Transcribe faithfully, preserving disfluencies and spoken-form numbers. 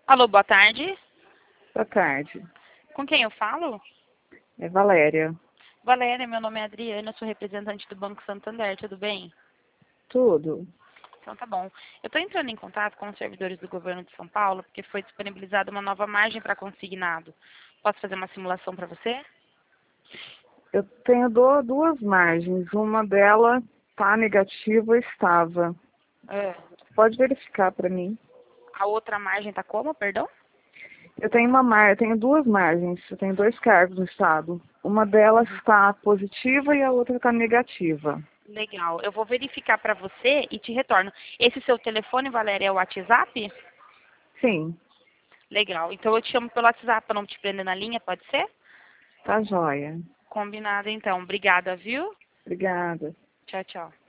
Alô, boa tarde. Boa tarde. Com quem eu falo? É Valéria. Valéria, meu nome é Adriana, eu sou representante do Banco Santander, tudo bem? Tudo. Então tá bom. Eu estou entrando em contato com os servidores do governo de São Paulo porque foi disponibilizada uma nova margem para consignado. Posso fazer uma simulação para você? Eu tenho do- duas margens. Uma delas está negativa ou estava. É. Pode verificar para mim. A outra margem tá como, perdão? Eu tenho uma mar, eu tenho duas margens. Eu tenho dois cargos no estado. Uma delas está positiva e a outra está negativa. Legal. Eu vou verificar para você e te retorno. Esse seu telefone, Valéria, é o WhatsApp? Sim, Legal. Então eu te chamo pelo WhatsApp para não te prender na linha, pode ser? tá joia. Combinado então. Obrigada, viu? Obrigada. Tchau, tchau.